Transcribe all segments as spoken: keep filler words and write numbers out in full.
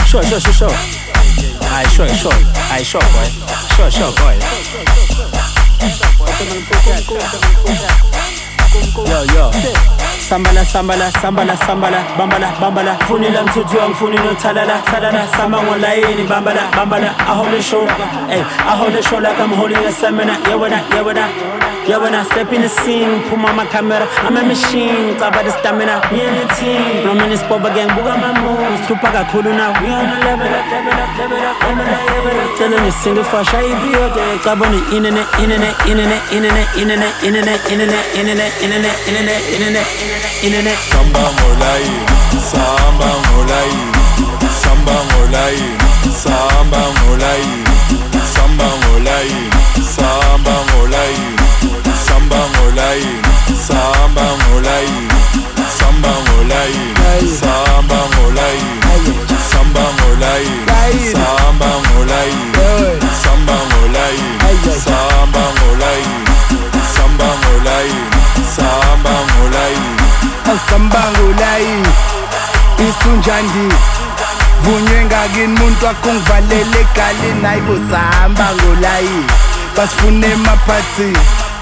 Sure, sure, sure, sure. Aye, sure, sure. Aye, sure, boy. Sure, sure, boy. Yo, yo. Sambala, sambala, sambala, sambala, bambala, bambala. Funila mtutu, funino talala, talala. Samba ngolaini, bambala, bambala. I hold the show, hey, I hold the show like I'm holding a seminar. Yeah, when I, yeah, when I, yeah, when I step in the scene, put on my camera, I'm a machine. Talk about the stamina, me and the team. From in this pop again, book on my moves. Tupac, cool now. We on the level up, level up, level up, level up, level up. Telling you single for shy, be up there. Club on the internet, internet, internet, internet, internet, internet, internet, internet, internet, internet, internet, internet. Samba ngolai, samba ngolai, samba ngolai, samba ngolai, samba ngolai, samba ngolai, samba ngolai, samba ngolai, samba ngolai, samba ngolai, samba ngolai, samba ngolai, samba ngolai, samba ngolai, samba ngolai, samba ngolai. Samba ngolai istunjandi vunywe ngakini muntu akungivalele egalini hayibo samba ngolai basifune emaphathi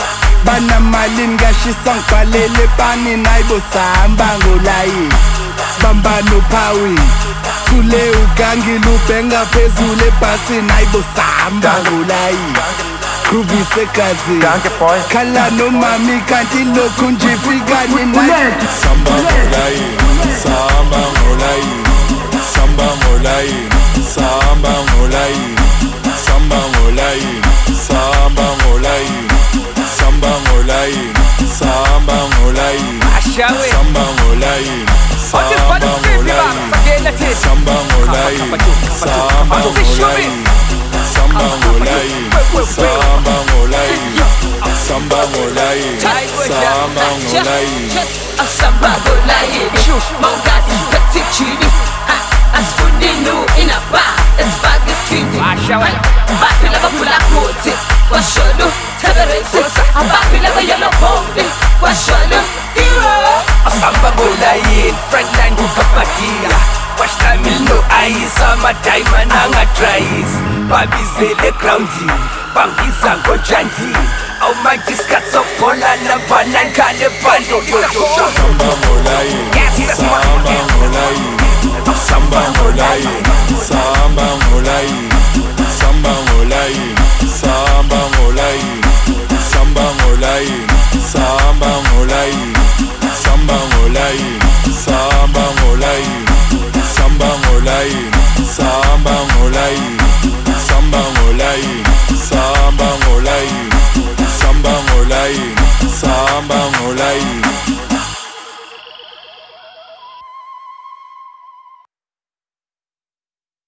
banamali ngashisa ngibhalele pani hayibo samba ngolai sibamba nophawi thule ugangile ubhenga phezulu ebhasini hayibo samba ngolai Groovy sekazi khala nomami kanti lokhu nje fikani nayi Samba ngolai, samba ngolai, samba ngolai, samba ngolai, samba ngolai, samba ngolai, samba ngolai, samba ngolai, samba ngolai, samba ngolai, samba ngolai, samba ngolai. Samba ngolai, samba ngolai, samba ngolai, samba ngolai. Samba ngolai, mongazi katikini. Asifundinu inaba, esifake iskrini. Baphila baphula kuthi, kwasholo taberetse. Baphila bayelo bombe, kwasholo hero. Samba ngolai, frontline kukapatia. Wastamil no eyes, ama diamond anga tries. Babizele groundy, bangisa ngojandi. Au majiskat so kola la banan kale bando yo yo yo. Samba ngolai, samba ngolai, samba ngolai, samba ngolai, samba ngolai, samba ngolai, samba ngolai, samba ngolai, samba ngolai, samba ngolai, samba ngolai, samba ngolai, samba ngolai, samba ngolai, samba ngolai, samba ngolai.